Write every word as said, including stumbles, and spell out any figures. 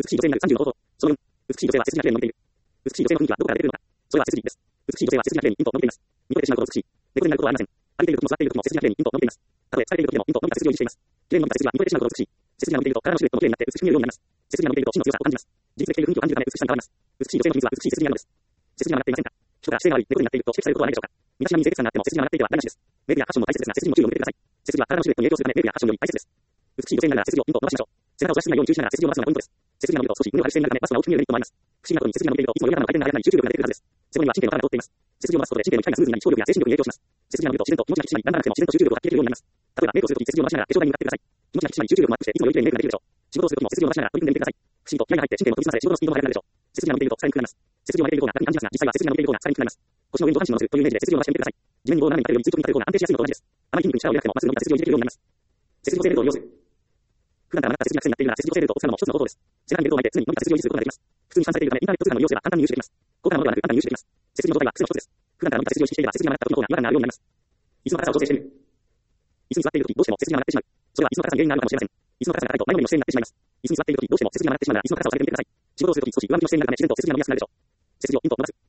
しい女性になるさんじゅうの方法。そのよん、美しい女性は背筋が綺麗に伸びている。美しい女性の雰囲気はどこから出てくるのか。それは背筋です。美しい女性は背筋が綺麗にピンと伸びています。見とれてしまうほど美しい。猫背になることはありません。歩いている時も座っている時も背筋が綺麗にピンと伸びています。たとえ疲れている時でもピンと伸びた背筋を維持しています。綺麗に伸びた背筋は見とれてしまうほど美しい。背筋が伸びていると体のシルエットも綺麗になって美しく見えるようになります。背筋が伸びていると真の強さを感じます。自立できている雰囲気を感じるため美しさに変わります。美しい女性の秘密は美しい背筋なのです。背筋が曲がっていませんか。人から姿勢が悪い、猫背になっていると指摘されることはないでしょうか。身だしなみに清潔さになっても背筋が曲がっていては台無しです。メイクやファッションも大切ですが、背筋も注意を向けてください。背筋は体のシルエットに影響するため、メイクやファッションより大切です。美しい女性になるなら背筋をピンと伸ばしましょう。背中を出しすぎないように注意しながら背筋を伸ばすのがポイントです。背筋が伸びると少し胸を張る姿勢になるため、バストが大きく見えるメリットもあります。不思議なことに背筋が伸びているといつも上からの回転が速くなり集中力が出てくるはずです。背後には神経の束が通っています。背筋を伸ばすことで神経の機械がスムーズになり、思考力や精神力に影響します。背筋が伸びると自然と気持ちが引き締まり、頑張らなくても自然と集中力が発揮できるようになります。例えばメイクをするとき背筋を伸ばしながら化粧台に向かってください。気持ちが引き締まり集中力もアップしていつもより綺麗にメイクができるでしょう。仕事をするときも背筋を伸ばしながら取り組んでみてください。不思議と気合が入って神経も研ぎ澄まされ仕事のスピードも速くなるでしょう。背筋が伸びていると疲れにくくなります。背筋を曲げている方が楽に感じますが、実際は背筋が伸びている方が疲れにくくなります。腰の上に上半身を乗せるというイメージで背筋を伸ばしてみてください。地面に棒を斜めに立てるように垂直に立てる方が安定しやすいのと同じです。あまり筋肉に力を入れなくてもまっすぐ伸びた背筋を維持できるようになります。背筋の整ベルトを利用する。普段から曲がった背筋が癖になっているなら背筋の整ベルトを使うのも一つの方法です。背中にベルトを巻いて常に伸びた背筋を維持することができます。普通に試算されているためインターネット通販の利用すれば簡単に入手できます。高価なものではなく簡単に入手できます。背筋の状態は癖の一つです。普段から伸びた背筋を意識していれば背筋が曲がった時の方が違和感があるようになります。椅子の高さを調整してみる。椅子に座っている時どうしても背筋が曲がってしまう。それは椅子の高さに原因があるかもしれません。椅子の高さが高いと前のめりの姿勢になってしまいます。椅子に座っている時どうしても背筋が曲がってしまうなら椅子の高さを下げてみてください。仕事をするとき少し上向きの姿勢になるため自然と背筋が伸びやすくなるでしょう。背筋をピンと伸ばす。